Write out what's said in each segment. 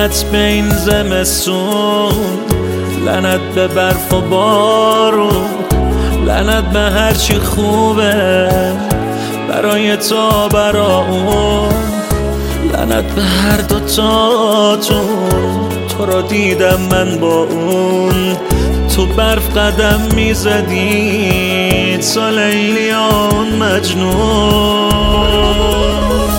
لعنت به این زمستون، لعنت به برف و بارون، لعنت به هرچی خوبه برای تو برا اون، لعنت به هر دوتاتون. تو را دیدم من با اون، تو برف قدم میزدی تا لیلی اون مجنون.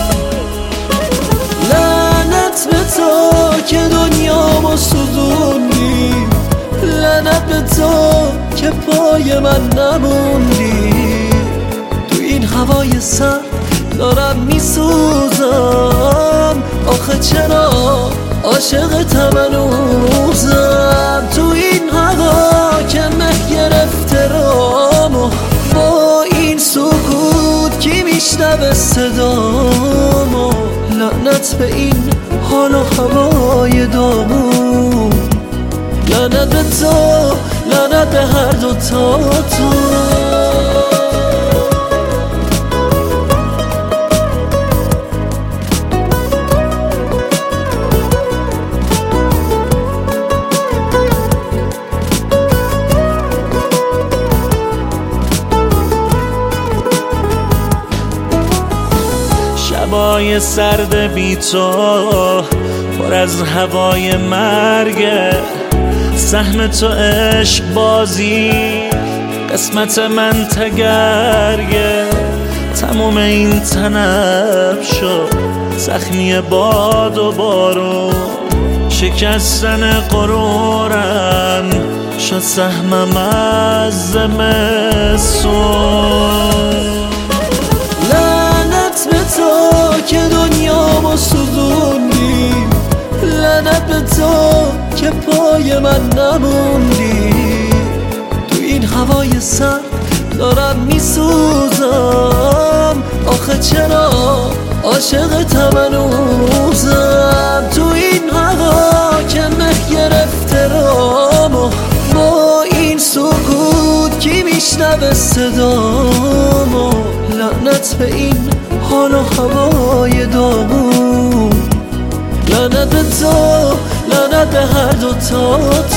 لعنت به تو که دنیامو سوزوندی، لعنت به تو که پای من نموندی. تو این هوای سرد دارم میسوزم، آخه چرا عاشقتم هنوزم. تو این هوا که مه گرفته رامو، با این سکوت کی میشنوه صدامو. لعنت به این حال و هوای دامون، لعنت به تو، لعنت به هر دوتاتون. شبای سرد بی تو پر از هوای مرگه، سهم تو عشق بازی، قسمت من تگرگه. تموم این تنم شد زخمی باد و بارون، شکستن غرورم شد سهمم از زمستون. لعنت به تو که دنیامو سوزوندی، لعنت به تو که پای من نموندی. تو این هوای سرد دارم میسوزم، آخه چرا عاشقتم هنوزم. تو این هوا که مه گرفته رامو، با این سکوت کی میشنوه صدامو. لعنت به این حال و هوای دامون، لعنت به تو، لعنت به هر دوتاتون.